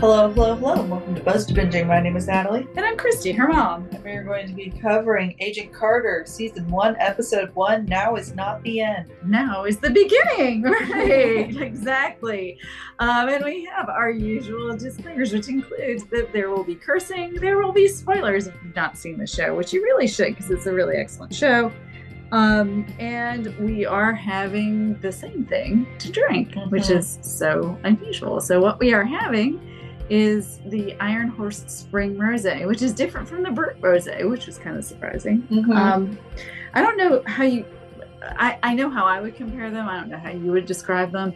Hello, hello, hello, and welcome to Buzz to Binging. My name is Natalie, And I'm Christy, her mom. and we are going to be covering Agent Carter, Season 1, Episode 1, Now is Not the End. Now is the beginning, right? Exactly. And we have our usual disclaimers, which includes that there will be cursing, there will be spoilers if you've not seen the show, which you really should because it's a really excellent show. And we are having the same thing to drink, which is so unusual. So what we are having is the Iron Horse Spring Rosé, which is different from the Brut Rosé, which was kind of surprising. I don't know how you. I know how I would compare them. I don't know how you would describe them.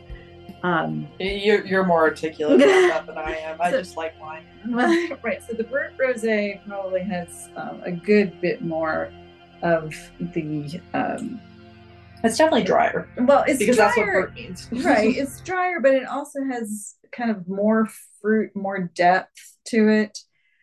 You're more articulate about that than I am. I just like wine. Right. So the Brut Rosé probably has a good bit more of the. It's definitely drier. Well, it's because drier, that's what Brut means. Right. It's drier, but it also has kind of more fruit, more depth to it,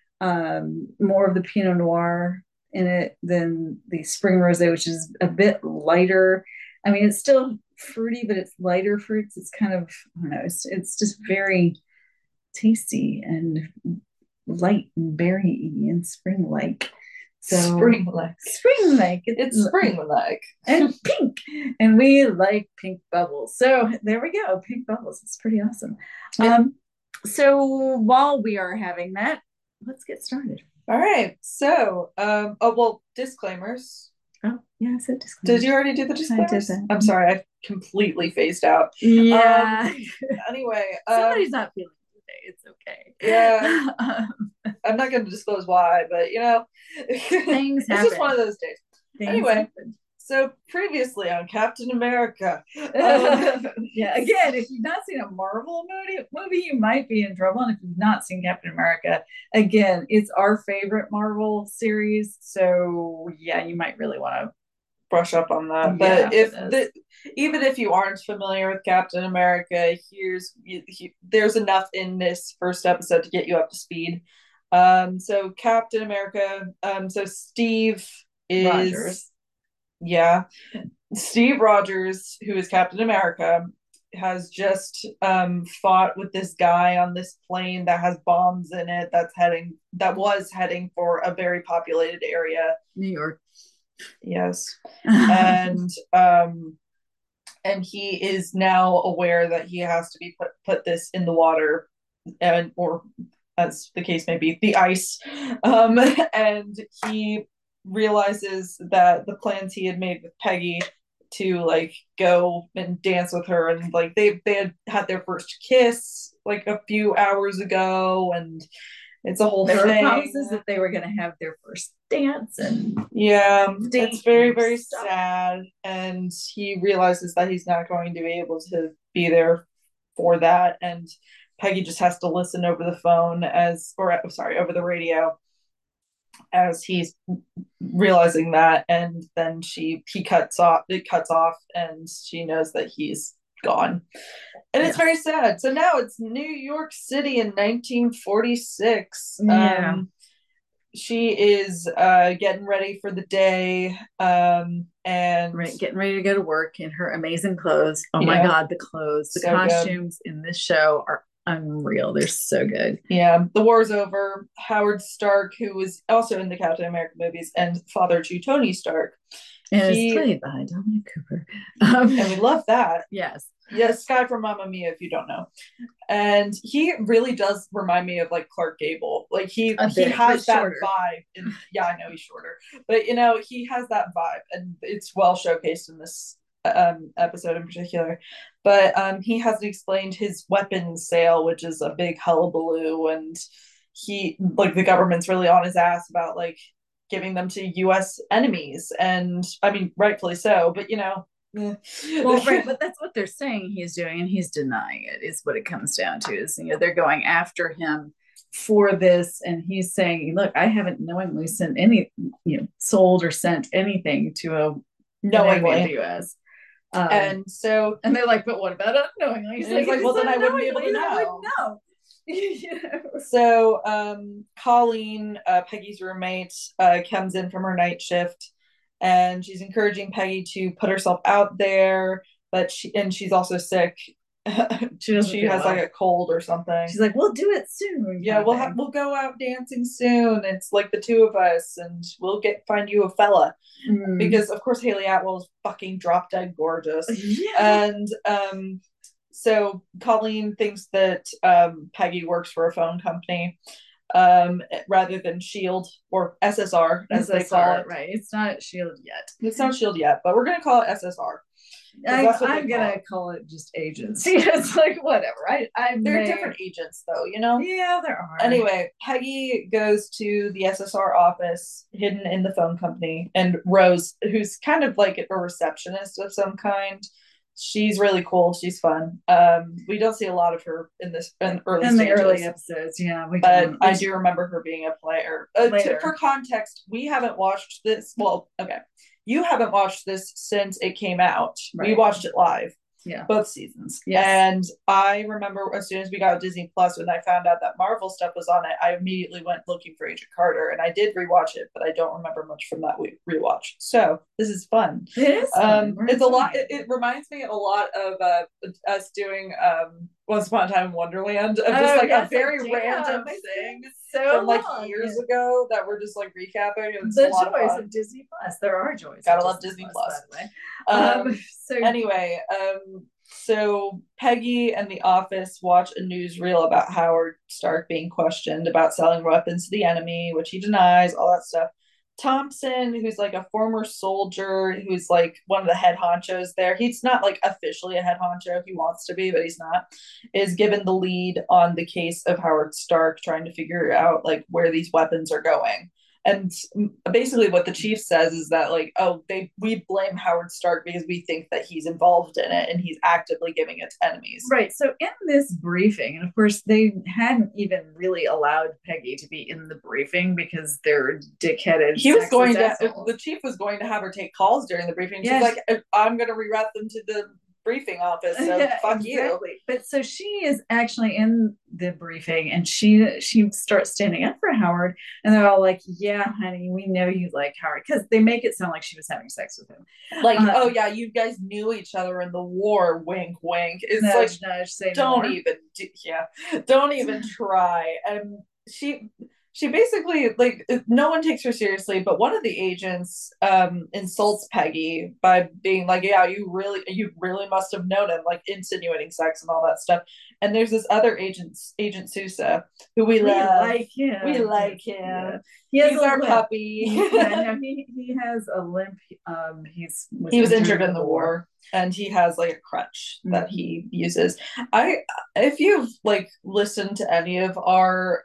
more of the Pinot Noir in it than the Spring Rosé, which is a bit lighter. I mean, it's still fruity, but it's lighter fruits. It's kind of, I don't know, it's just very tasty and light and berry-y and spring-like. So, spring-like. It's spring-like. And pink. And we like pink bubbles. So there we go. Pink bubbles. It's pretty awesome. Yeah. So while we are having that, let's get started. All right. So, disclaimers. Oh, yeah, I said disclaimers. Did you already do the disclaimers? I did that. I'm sorry. I completely phased out. Yeah. Anyway. Somebody's not feeling today. It's okay. Yeah. I'm not going to disclose why, but things it's happen. just one of those days. Anyway, happen. So previously on Captain America. Yeah, again, if you've not seen a Marvel movie, you might be in trouble. And if you've not seen Captain America, again, it's our favorite Marvel series. So yeah, you might really want to brush up on that. But even if you aren't familiar with Captain America, there's enough in this first episode to get you up to speed. So Captain America, so Steve is Rogers. Yeah. Steve Rogers, who is Captain America, has just fought with this guy on this plane that has bombs in it that was heading for a very populated area. New York. Yes. And he is now aware that he has to be put this in the water, or as the case may be, the ice. And he realizes that the plans he had made with Peggy to go and dance with her, and they had their first kiss a few hours ago, and it's a whole thing. There were promises that they were going to have their first dance, and it's very, very sad. And he realizes that he's not going to be able to be there for that, and Peggy just has to listen over the phone over the radio as he's realizing that, and then it cuts off, and she knows that he's gone. And it's very sad. So now it's New York City in 1946. Yeah. She is getting ready for the day, and getting ready to go to work in her amazing clothes. Oh my God, the clothes, the costumes in this show are unreal. They're so good. Yeah, the war's over. Howard Stark, who was also in the Captain America movies, and father to Tony Stark, and is played by Dominic Cooper, and we love that. Yes, Sky from Mamma Mia, if you don't know. And he really does remind me of Clark Gable. He has that vibe. I know he's shorter, but he has that vibe, and it's well showcased in this episode in particular. But he hasn't explained his weapons sale, which is a big hullabaloo, and he the government's really on his ass about giving them to U.S. enemies, and I mean rightfully so, but well, right, but that's what they're saying he's doing, and he's denying it. Is what it comes down to. Is they're going after him for this, and he's saying, "Look, I haven't knowingly sent any, sold or sent anything to a knowingly the U.S." And they're like, "But what about unknowingly?" He's like, "Well, then I wouldn't be able to know." know. So Colleen, Peggy's roommate, comes in from her night shift, and she's encouraging Peggy to put herself out there, but she's also sick, she has like a cold or something. She's like, we'll do it soon. Yeah, we'll go out dancing soon. It's like the two of us, and we'll find you a fella. Because of course Hayley Atwell is fucking drop dead gorgeous. Yeah. And so Colleen thinks that Peggy works for a phone company rather than Shield or SSR as they call it. Right. It's not Shield yet. It's not Shield yet, but we're gonna call it SSR. I'm gonna call it just agency. It's like whatever. They're different agents though, you know? Yeah, there are. Anyway, Peggy goes to the SSR office hidden in the phone company, and Rose, who's kind of like a receptionist of some kind, she's really cool. She's fun. We don't see a lot of her in the early episodes. Yeah, but I do remember her being a player. For context, we haven't watched this. Well, okay. You haven't watched this since it came out. Right. We watched it live. Yeah. Both seasons. Yes. And I remember as soon as we got Disney Plus, when I found out that Marvel stuff was on it, I immediately went looking for Agent Carter, and I did rewatch it, but I don't remember much from that rewatch. So this is fun. It is fun. It's a lot. It reminds me a lot of us doing Once Upon a Time in Wonderland, of just a very random thing from like years ago that we're just like recapping. And the joys of Disney Plus. There are joys. Gotta love Disney Plus. By the way. Anyway, so Peggy and the office watch a newsreel about Howard Stark being questioned about selling weapons to the enemy, which he denies, all that stuff. Thompson, who's like a former soldier, who's like one of the head honchos there. He's not like officially a head honcho. He wants to be, but he's not. Is given the lead on the case of Howard Stark, trying to figure out like where these weapons are going. And basically what the chief says is that like, we blame Howard Stark because we think that he's involved in it and he's actively giving it to enemies. Right. So in this briefing, and of course they hadn't even really allowed Peggy to be in the briefing because they're dickheaded. The chief was going to have her take calls during the briefing. She's like, I'm going to reroute them to the briefing office, so fuck you. But so she is actually in the briefing, and she starts standing up for Howard, and they're all like, yeah honey, we know you like Howard, because they make it sound like she was having sex with him, like oh yeah, you guys knew each other in the war, wink wink. It's like don't even try. And she basically, like, no one takes her seriously, but one of the agents insults Peggy by being like, yeah, you really must have known him, like insinuating sex and all that stuff. And there's this other agent Sousa, who we love. Like him. We like him. Yeah. He's our puppy. He has a limp. He was injured in the war, and he has like a crutch that he uses. If you've like listened to any of our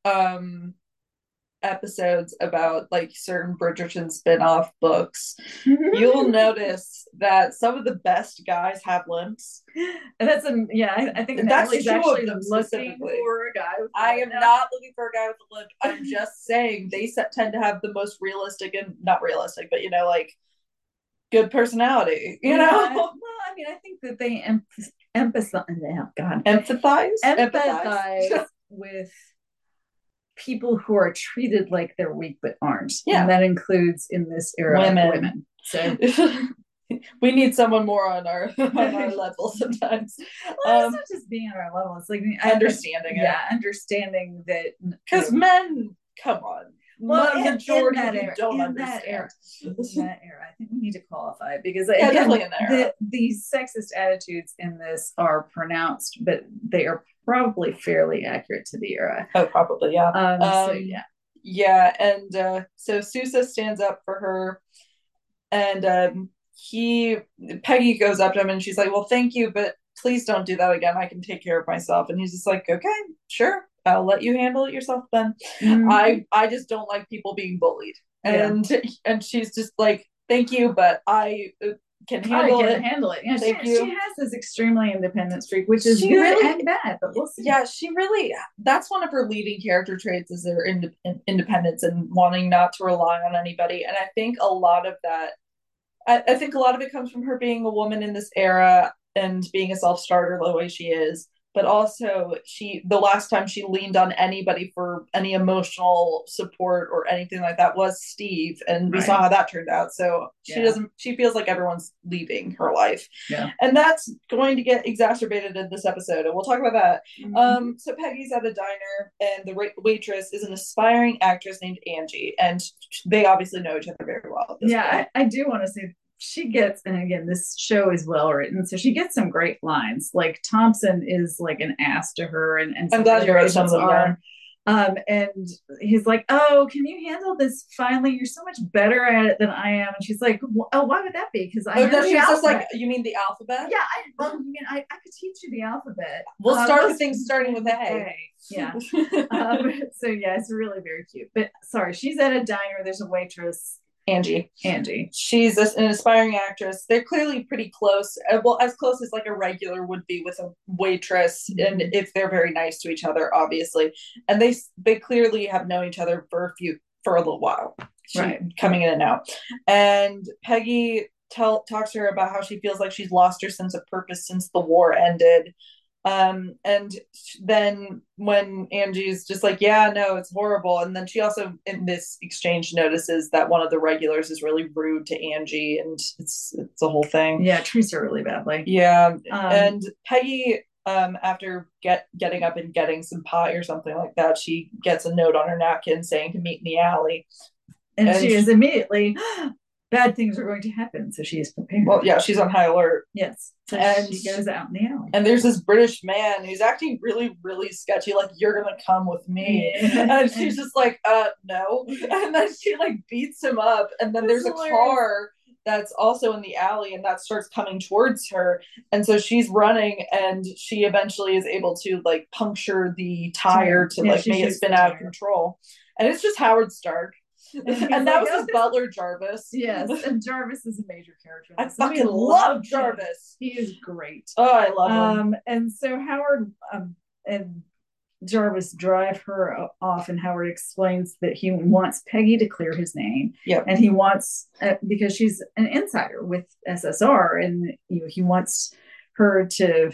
episodes about like certain Bridgerton spin-off books, you'll notice that some of the best guys have limps. And I think that's actually looking for a guy with I am not looking for a guy with a limp. I'm just saying they tend to have the most realistic, and not realistic, but like good personality, you know. Well, I mean, I think that they empathize with people who are treated like they're weak but aren't. Yeah. And that includes, in this era, women. So we need someone more on our level sometimes. Well, it's not just being on our level. It's like understanding it. Yeah, understanding that. Because men, come on. Well, majority of you don't understand. In that era, I think we need to qualify, because definitely in there. The sexist attitudes in this are pronounced, but they are probably fairly accurate to the era. Oh, probably, yeah. Yeah, and so Sousa stands up for her, and Peggy goes up to him and she's like, well, thank you, but please don't do that again. I can take care of myself. And he's just like, okay, sure, I'll let you handle it yourself then. I just don't like people being bullied. And she's just like, thank you, but I can handle it. Yeah, she has this extremely independent streak, which is really bad, but we'll see. Yeah, that's one of her leading character traits, is their independence and wanting not to rely on anybody. And I think a lot of that, I think a lot of it comes from her being a woman in this era and being a self-starter the way she is. but also the last time she leaned on anybody for any emotional support or anything like that was Steve, and we saw how that turned out. So she feels like everyone's leaving her life, and that's going to get exacerbated in this episode, and we'll talk about that. So Peggy's at a diner, and the waitress is an aspiring actress named Angie, and they obviously know each other very well. I do want to say she gets, and again, this show is well written, so she gets some great lines. Like Thompson is like an ass to her, and I'm glad you wrote some of them. And he's like, "Oh, can you handle this finally? You're so much better at it than I am." And she's like, "Oh, why would that be? Because I know she's just like, you mean the alphabet? Yeah, I could teach you the alphabet. We'll start with things starting with A. Yeah. So yeah, it's really very cute. But sorry, she's at a diner. There's a waitress. Angie. She's an aspiring actress. They're clearly pretty close. Well, as close as like a regular would be with a waitress, and if they're very nice to each other, obviously. And they clearly have known each other for a little while, coming in and out. And Peggy talks to her about how she feels like she's lost her sense of purpose since the war ended. And then when Angie's just like, yeah, no, it's horrible. And then she also in this exchange notices that one of the regulars is really rude to Angie, and it's a whole thing. Yeah, treats her really badly. Yeah. And Peggy, after getting up and getting some pie or something like that, she gets a note on her napkin saying to meet in the alley. And she is immediately, bad things are going to happen, so she is prepared. Well, yeah, she's on high alert. Yes. So and she goes out in the alley. And there's this British man who's acting really, really sketchy, like, you're gonna come with me. Yeah. And she's just like, no. And then she like beats him up, and then there's a car that's also in the alley, and that starts coming towards her. And so she's running, and she eventually is able to like puncture the tire to like make it spin out of control. And it's just Howard Stark. And that was his butler, Jarvis. Yes, and Jarvis is a major character. I fucking love Jarvis. He is great. Oh, I love him. And so Howard and Jarvis drive her off, and Howard explains that he wants Peggy to clear his name. Yeah, and he wants because she's an insider with SSR, and he wants her to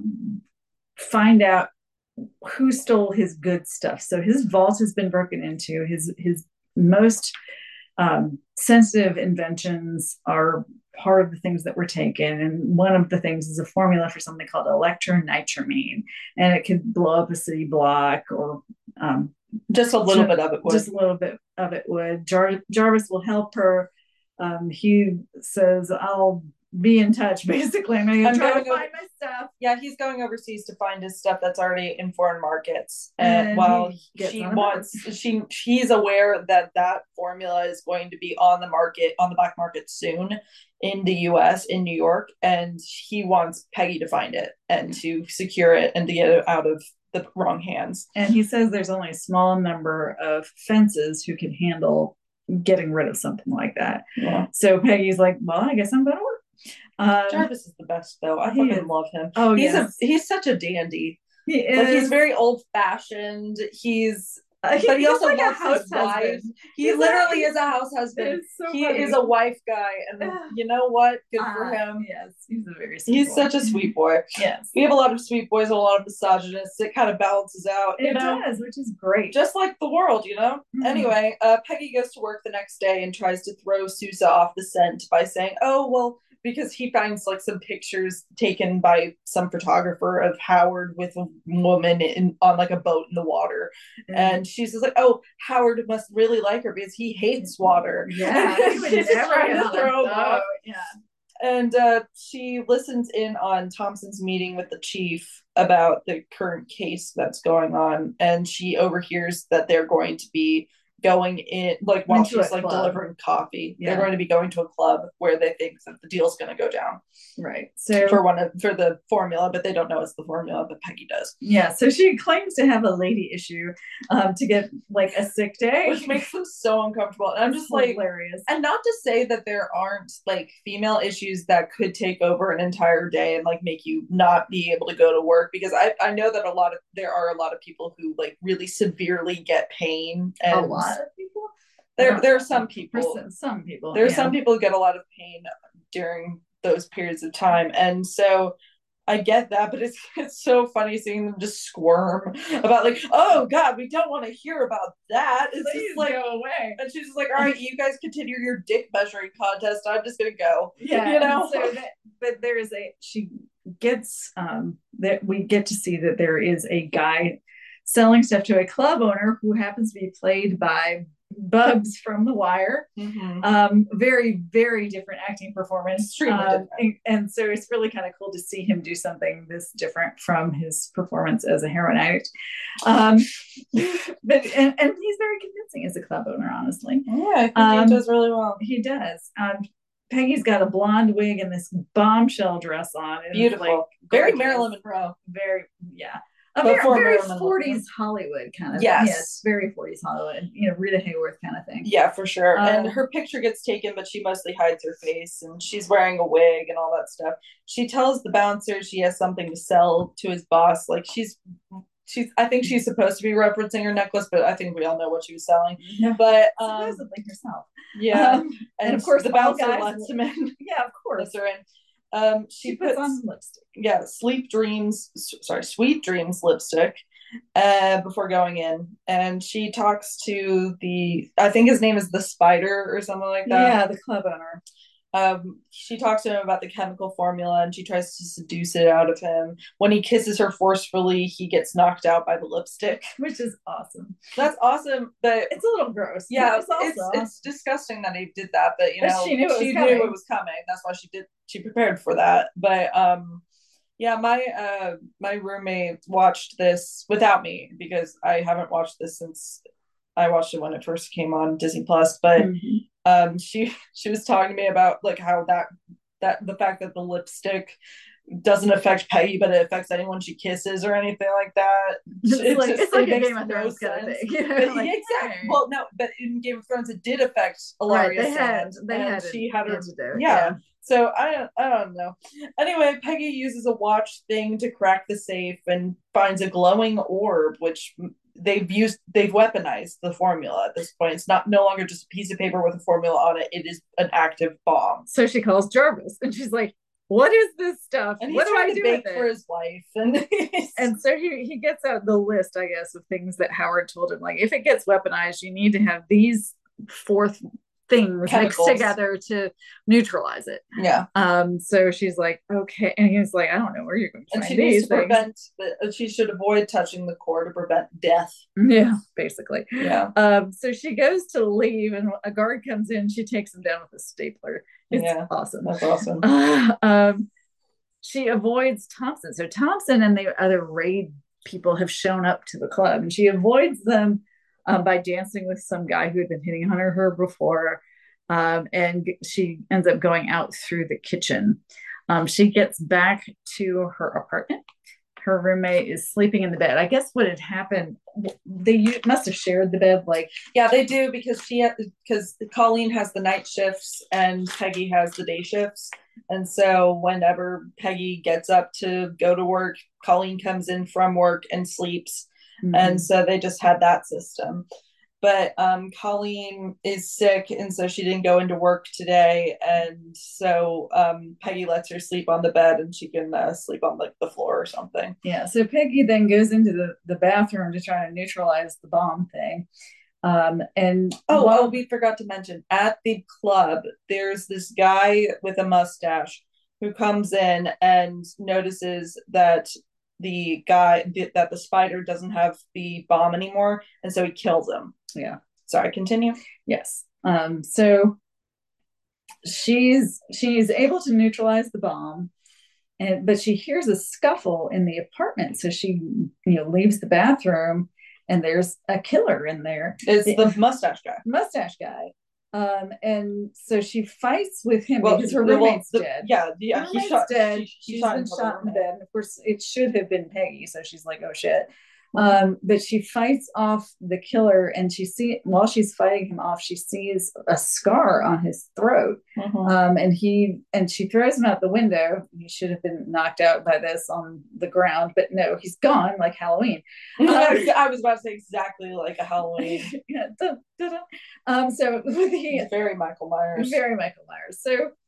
find out who stole his good stuff. So his vault has been broken into. His most sensitive inventions are part of the things that were taken, and one of the things is a formula for something called electronitramine, and it could blow up a city block, or just a little bit of it would. Just a little bit of it would. Jarvis will help her. He says, I'll be in touch, basically. I'm going to try to find my stuff. Yeah, he's going overseas to find his stuff that's already in foreign markets. And while he's aware that formula is going to be on the black market soon in the US, in New York, and he wants Peggy to find it and to secure it and to get it out of the wrong hands. And he says there's only a small number of fences who can handle getting rid of something like that. Yeah. So Peggy's like, well, I guess I'm going to work. Jarvis is the best, though. I fucking love him. Oh, he's such a dandy. He is. Like, he's very old fashioned. But he also like loves his wife. He literally is a house husband. He is a wife guy, and you know what? Good for him. Yes, he's a very sweet boy. Such a sweet boy. Yes, we have a lot of sweet boys, and a lot of misogynists. It kind of balances out. It does, which is great. Just like the world, Mm-hmm. Anyway, Peggy goes to work the next day and tries to throw Sousa off the scent by saying, "Oh, well." Because he finds like some pictures taken by some photographer of Howard with a woman on like a boat in the water. Mm-hmm. And she's just like, oh, Howard must really like her because he hates water. Yeah. She's just trying to throw him off. Yeah. And she listens in on Thompson's meeting with the chief about the current case that's going on. And she overhears that they're going to be going in, like, while she's like delivering coffee. Yeah. They're going to be going to a club where they think that the deal's going to go down. Right. So for the formula, but they don't know it's the formula, but Peggy does. Yeah. So she claims to have a lady issue to get like a sick day, which makes them so uncomfortable. And I'm just like, hilarious. And not to say that there aren't like female issues that could take over an entire day and like make you not be able to go to work, because I know that there are a lot of people who like really severely get pain. And a lot of people. There are some people. Some people. There are some people who get a lot of pain during those periods of time, and so I get that, but it's so funny seeing them just squirm about like, oh God, we don't want to hear about that. It's Please just like go away. And she's just like, all right, you guys continue your dick measuring contest. I'm just gonna go. Yeah, you know. But there is she gets that we get to see that there is a guy selling stuff to a club owner who happens to be played by Bubs from The Wire. Very, very different acting performance. And so it's really kind of cool to see him do something this different from his performance as a heroin addict. But and he's very convincing as a club owner, honestly. Yeah, I think he does really well. He does. Peggy's got a blonde wig and this bombshell dress on. Beautiful. Like, very Marilyn Monroe. Very, yeah. Very 40s Hollywood kind of yes. thing. Yes, very 40s Hollywood. Rita Hayworth kind of thing. Yeah, for sure. And her picture gets taken, but she mostly hides her face, and she's wearing a wig and all that stuff. She tells the bouncer she has something to sell to his boss. Like she's I think she's supposed to be referencing her necklace, but I think we all know what she was selling. Yeah. But supposedly herself. Yeah. And of course the bouncer lets him in. Yeah, of course. Lets her in. She puts on lipstick. Yeah, Sweet Dreams lipstick before going in. And she talks to I think his name is the Spider or something like that. Yeah, the club owner. She talks to him about the chemical formula and she tries to seduce it out of him. When he kisses her forcefully, he gets knocked out by the lipstick, which is awesome. That's awesome, but it's a little gross. Yeah, it's disgusting that he did that, but she knew it was coming. That's why she prepared for that. But yeah, my roommate watched this without me because I haven't watched this since I watched it when it first came on Disney Plus, but she was talking to me about like how that the fact that the lipstick doesn't affect Peggy, but it affects anyone she kisses or anything like that. It's like a Game of Thrones kind of thing. Exactly. Well, no, but in Game of Thrones it did affect Ilaria Sand. They had she had her there. Yeah. So I don't know. Anyway, Peggy uses a watch thing to crack the safe and finds a glowing orb, which they've weaponized the formula at this point. It's no longer just a piece of paper with a formula on it. It is an active bomb. So she calls Jarvis and she's like, what is this stuff? And what do I do with it? For his wife. And so he gets out the list, I guess, of things that Howard told him. Like, if it gets weaponized, you need to have these 4 things mixed together to neutralize it. Yeah. So she's like, okay. And he's like, I don't know where you're going to find these things. She should avoid touching the core to prevent death. Yeah, basically. Yeah. So she goes to leave and a guard comes in. She takes him down with a stapler. It's awesome. That's awesome. She avoids Thompson. So Thompson and the other raid people have shown up to the club and she avoids them by dancing with some guy who had been hitting on her before. And she ends up going out through the kitchen. She gets back to her apartment. Her roommate is sleeping in the bed. I guess what had happened, they must have shared the bed. Yeah, they do because Colleen has the night shifts and Peggy has the day shifts. And so whenever Peggy gets up to go to work, Colleen comes in from work and sleeps. Mm-hmm. And so they just had that system. But Colleen is sick, and so she didn't go into work today. And so Peggy lets her sleep on the bed, and she can sleep on the floor or something. Yeah. So Peggy then goes into the bathroom to try to neutralize the bomb thing. We forgot to mention at the club, there's this guy with a mustache who comes in and notices that the Spider doesn't have the bomb anymore, and so he kills him. Yeah. Sorry, continue. Yes. So she's able to neutralize the bomb, but she hears a scuffle in the apartment. So she leaves the bathroom, and there's a killer in there. It's the mustache guy. And so she fights with him because her roommate's dead. Yeah, he's dead. She's been shot in the bed. Of course, it should have been Peggy. So she's like, oh shit. But she fights off the killer, and while she's fighting him off, she sees a scar on his throat. Mm-hmm. And she throws him out the window. He should have been knocked out by this on the ground, but no, he's gone like Halloween. I was about to say exactly like a Halloween. Yeah. So very Michael Myers. Very Michael Myers. So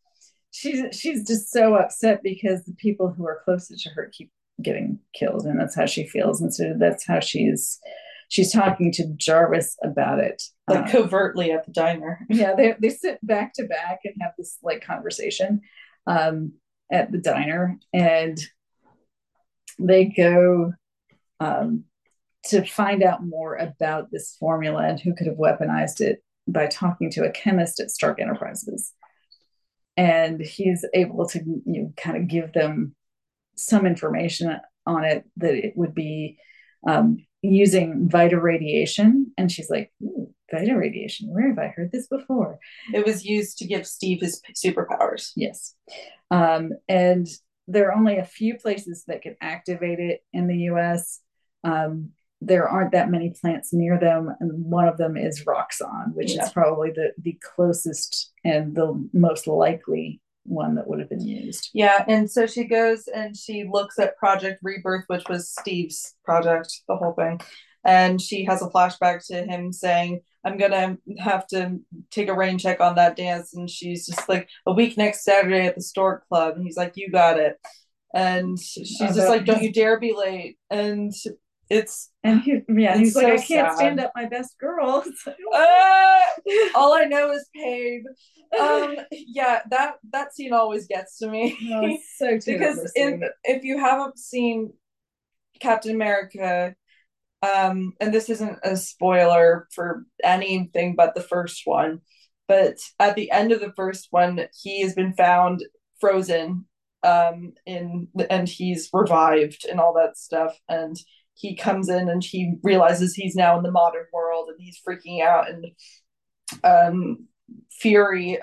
she's just so upset because the people who are closest to her keep getting killed, and that's how she feels. And so that's how she's talking to Jarvis about it, like covertly at the diner. Yeah, they sit back to back and have this like conversation at the diner, and they go to find out more about this formula and who could have weaponized it by talking to a chemist at Stark Enterprises. And he's able to kind of give them some information on it, that it would be using Vita radiation. And she's like, Vita radiation, where have I heard this before? It was used to give Steve his superpowers. Yes. And there are only a few places that can activate it in the US. There aren't that many plants near them, and one of them is Roxxon, which is probably the closest and the most likely one that would have been used. Yeah, and so she goes and she looks at Project Rebirth, which was Steve's project, the whole thing, and she has a flashback to him saying, I'm gonna have to take a rain check on that dance, and she's just like, a week next Saturday at the Stork Club, and he's like, you got it, and she's just like, don't you dare be late. And he's like, so I can't stand up my best girl. All I know is pain. Yeah, that scene always gets to me. No, so because if you haven't seen Captain America, and this isn't a spoiler for anything but the first one, but at the end of the first one, he has been found frozen, and he's revived and all that stuff, and he comes in and he realizes he's now in the modern world, and he's freaking out, and Fury,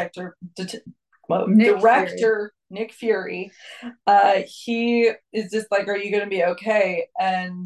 director Nick Fury, he is just like, are you going to be okay? And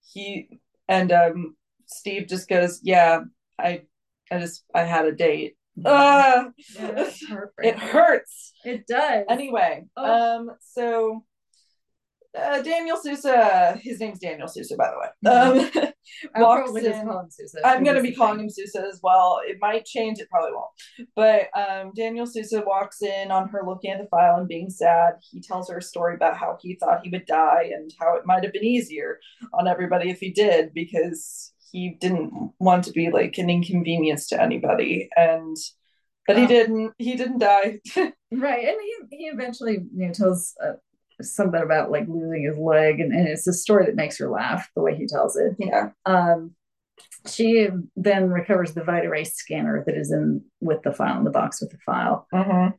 Steve just goes, yeah, I had a date. Yeah, it hurts. It does. Anyway, so Daniel Sousa, his name's Daniel Sousa, by the way. Walks in. Call him Sousa. I'm going to be calling him Sousa as well. It might change, it probably won't. But Daniel Sousa walks in on her looking at the file and being sad. He tells her a story about how he thought he would die and how it might have been easier on everybody if he did, because he didn't want to be like an inconvenience to anybody. But he didn't die. Right. And he eventually tells something about like losing his leg, and it's a story that makes her laugh the way he tells it. Yeah. She then recovers the Vita Ray scanner that is in with the file, in the box with the file.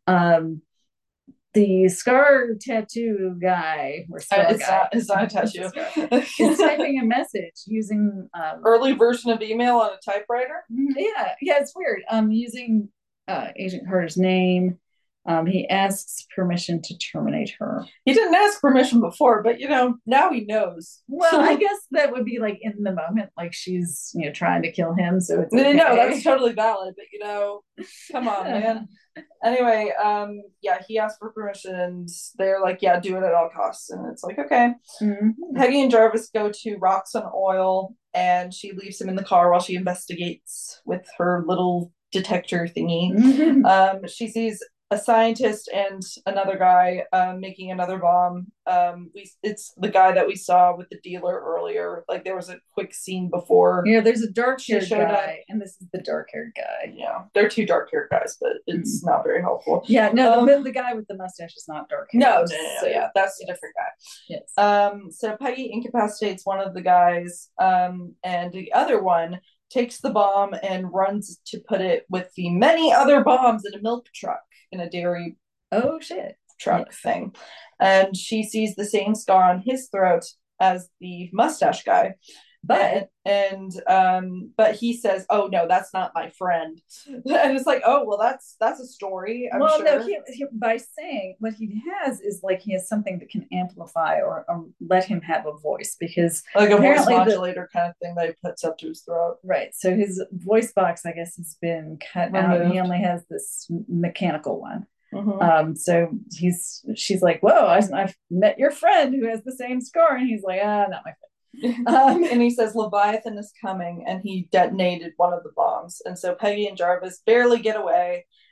The scar tattoo guy, or it's not a tattoo, is typing a message using early version of email on a typewriter. Yeah, it's weird. Using Agent Carter's name. He asks permission to terminate her. He didn't ask permission before, but now he knows. Well, I guess that would be like in the moment, like she's trying to kill him, so it's okay. No, that's totally valid, but come on, man. Anyway, he asked for permission, and they're like, yeah, do it at all costs, and it's like, okay. Peggy and Jarvis go to Roxxon Oil, and she leaves him in the car while she investigates with her little detector thingy. She sees a scientist and another guy making another bomb. It's the guy that we saw with the dealer earlier. Like, there was a quick scene before. Yeah, there's a dark-haired guy, and this is the dark-haired guy. Yeah, they're two dark-haired guys, but it's not very helpful. Yeah, no, the guy with the mustache is not dark-haired. No, yeah, that's a different guy. Yes. So Peggy incapacitates one of the guys, and the other one takes the bomb and runs to put it with the many other bombs in a milk truck, in a dairy truck thing. And she sees the same scar on his throat as the mustache guy. But he says, oh no, that's not my friend. And it's like, oh well, that's a story, I'm sure. No, he by saying what he has is like he has something that can amplify or let him have a voice, because like a voice modulator kind of thing that he puts up to his throat. Right. So his voice box, I guess, has been cut out, and he only has this mechanical one. So she's like, whoa, I've met your friend who has the same scar, and he's like, not my friend. And he says Leviathan is coming, and he detonated one of the bombs, and so Peggy and Jarvis barely get away,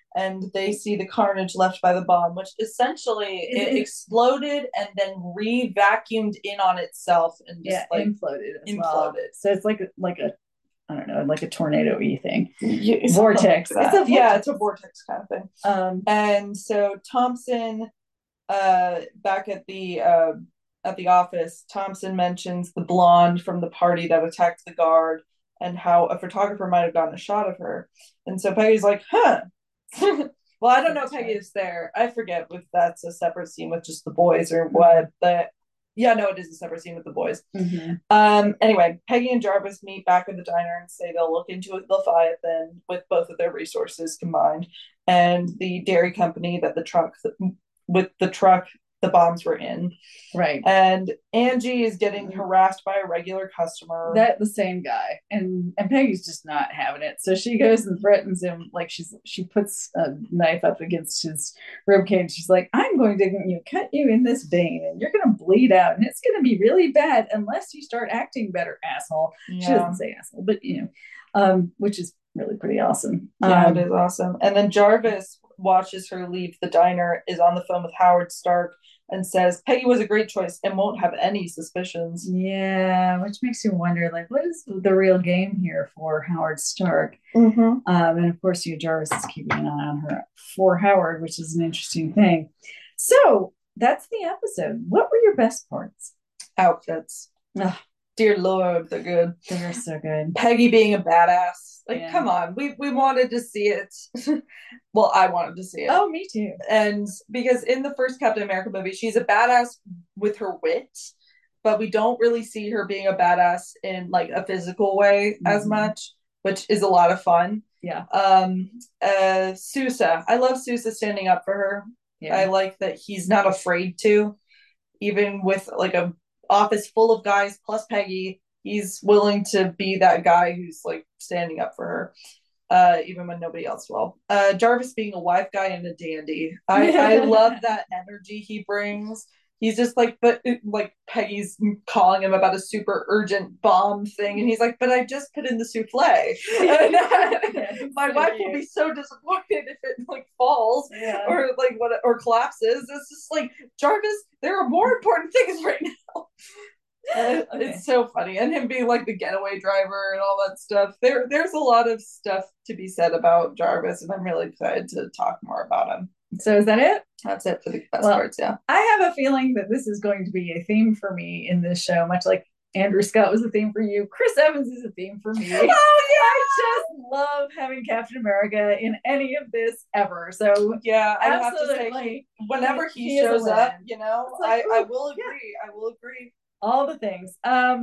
and they see the carnage left by the bomb, which essentially it exploded and then re-vacuumed in on itself and just imploded as well. So it's like a I don't know, like a tornado-y thing. Vortex. It's a vortex kind of thing. And so Thompson, back at the office, Thompson mentions the blonde from the party that attacked the guard and how a photographer might have gotten a shot of her. And so Peggy's like, huh. Well, I don't know if Peggy is there. I forget if that's a separate scene with just the boys or what, but yeah, no, it is a separate scene with the boys. Anyway, Peggy and Jarvis meet back in the diner and say they'll look into Leviathan with both of their resources combined, and the dairy company that the bombs were in. Right. And Angie is getting harassed by a regular customer. The same guy. And Peggy's just not having it. So she goes and threatens him, like she puts a knife up against his ribcage. She's like, I'm going to cut you in this vein and you're gonna bleed out and it's gonna be really bad unless you start acting better, asshole. Yeah. She doesn't say asshole, but which is really pretty awesome. Yeah, it is awesome. And then Jarvis watches her leave the diner, is on the phone with Howard Stark, and says Peggy was a great choice and won't have any suspicions. Yeah, which makes you wonder, like, what is the real game here for Howard Stark? And of course, Jarvis is keeping an eye on her for Howard, which is an interesting thing. So that's the episode. What were your best parts? Outfits. Ugh. Dear Lord, they're good. They're so good. Peggy being a badass. Like, come on. We wanted to see it. Well, I wanted to see it. Oh, me too. And because in the first Captain America movie, she's a badass with her wit, but we don't really see her being a badass in like a physical way as much, which is a lot of fun. Yeah. Sousa. I love Sousa standing up for her. Yeah. I like that he's not afraid to, even with like a office full of guys plus Peggy, he's willing to be that guy who's like standing up for her, even when nobody else will. Jarvis being a wife guy and a dandy. I love that energy he brings. He's just like, but like Peggy's calling him about a super urgent bomb thing, and he's like, but I just put in the souffle. My wife will be so disappointed if it like falls or like or collapses. It's just like, Jarvis, there are more important things right now. It's so funny, and him being like the getaway driver and all that stuff. There's a lot of stuff to be said about Jarvis, and I'm really excited to talk more about him. So is that it? That's it for the best parts, yeah. I have a feeling that this is going to be a theme for me in this show, much like Andrew Scott was a theme for you. Chris Evans is a theme for me. Oh, yeah! I just love having Captain America in any of this ever. So, yeah, I have to say, whenever he shows up, like, I will agree. Yeah. I will agree. All the things.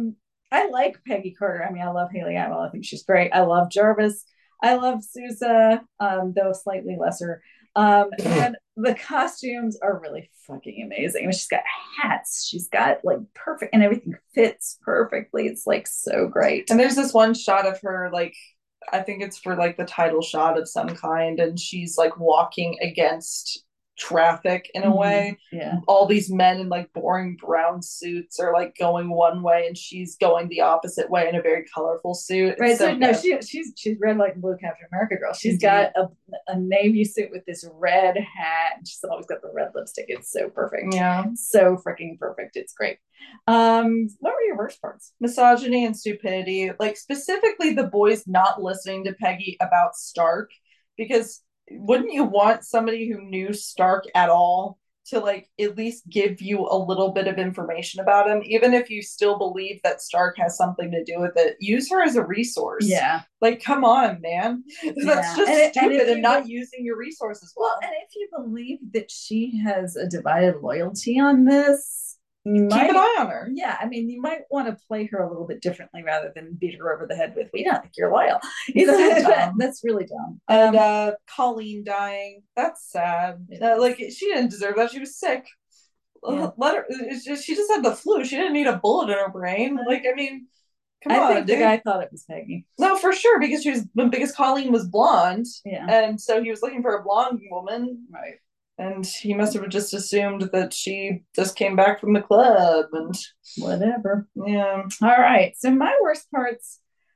I like Peggy Carter. I mean, I love Haley Atwell. I think she's great. I love Jarvis. I love Sousa, though slightly lesser. And the costumes are really fucking amazing. I mean, she's got hats, she's got like perfect, and everything fits perfectly. It's like so great. And there's this one shot of her, like, I think it's for like the title shot of some kind, and she's like walking against traffic in a way. Yeah. All these men in like boring brown suits are like going one way, and she's going the opposite way in a very colorful suit. Right. So no, she's red, like blue Captain America girl. She's got a navy suit with this red hat, and she's always got the red lipstick. It's so perfect. Yeah. So freaking perfect. It's great. What were your worst parts? Misogyny and stupidity. Like specifically the boys not listening to Peggy about Stark, because wouldn't you want somebody who knew Stark at all to like at least give you a little bit of information about him, even if you still believe that Stark has something to do with it? Use her as a resource. Yeah. Like, come on, man. That's just stupid and not using your resources well. And if you believe that she has a divided loyalty on this, keep an eye on her. Yeah, I mean, you might want to play her a little bit differently rather than beat her over the head with, we don't think you're loyal. That's really dumb. And Colleen dying, that's sad. Like, she didn't deserve that. She was sick. Yeah. Let her. She just had the flu. She didn't need a bullet in her brain. Like, I mean, I think the guy thought it was Peggy. No, for sure, because Colleen was blonde. Yeah. And so he was looking for a blonde woman. Right. And he must have just assumed that she just came back from the club and whatever. Yeah. All right. So my worst parts,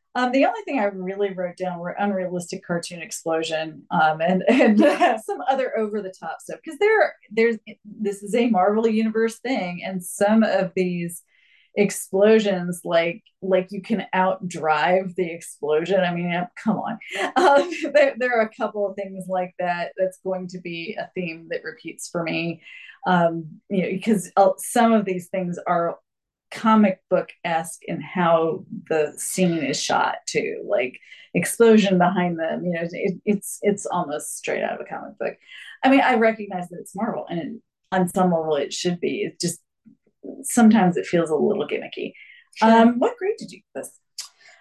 The only thing I really wrote down were unrealistic cartoon explosion, and some other over the top stuff, because there's this is a Marvel Universe thing, and some of these explosions, like you can outdrive the explosion. I mean, come on. There are a couple of things like that. That's going to be a theme that repeats for me, because some of these things are comic book-esque in how the scene is shot too, like explosion behind them, it's almost straight out of a comic book. I mean, I recognize that it's Marvel, and on some level it should be. It's just sometimes it feels a little gimmicky. Sure. What grade did you give this?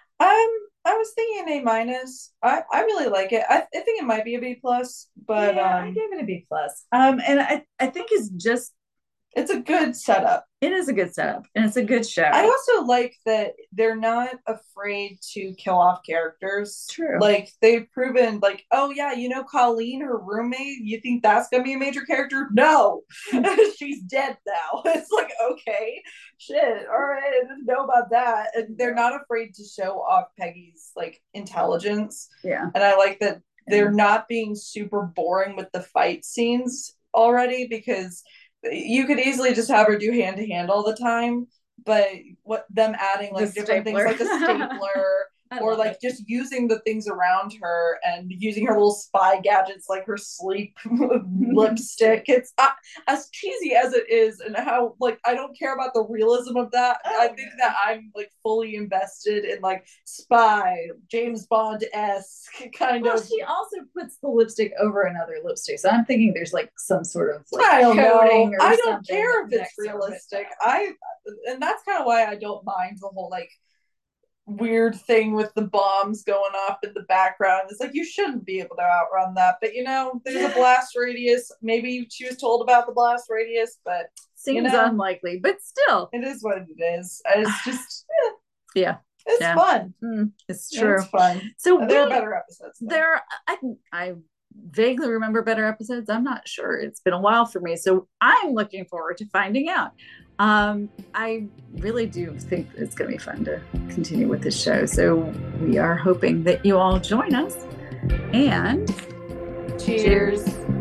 I was thinking A minus. I really like it. I think it might be a B plus, but yeah, I gave it a B plus. And I think it's a good setup. It is a good setup, and it's a good show. I also like that they're not afraid to kill off characters. True. Like, they've proven, like, oh yeah, Colleen, her roommate, you think that's gonna be a major character? No. She's dead now. It's like, okay, shit, all right, I didn't know about that. And they're not afraid to show off Peggy's, like, intelligence. Yeah. And I like that they're not being super boring with the fight scenes already, because you could easily just have her do hand to hand all the time, but them adding like different things like the stapler or like just using the things around her and using her little spy gadgets like her sleep lipstick. It's as cheesy as it is, and how like I don't care about the realism of that. I think that I'm like fully invested in like spy James Bond-esque kind of. She also puts the lipstick over another lipstick, so I'm thinking there's like some sort of like I don't know. I don't care if it's realistic. And that's kind of why I don't mind the whole like weird thing with the bombs going off in the background. It's like, you shouldn't be able to outrun that, but there's a blast radius. Maybe she was told about the blast radius, but seems unlikely, but still it is what it is. It's just yeah, it's fun. It's true. It's fun. So there are better episodes. I vaguely remember better episodes. I'm not sure. It's been a while for me, so I'm looking forward to finding out. I really do think it's going to be fun to continue with this show. So we are hoping that you all join us. And cheers.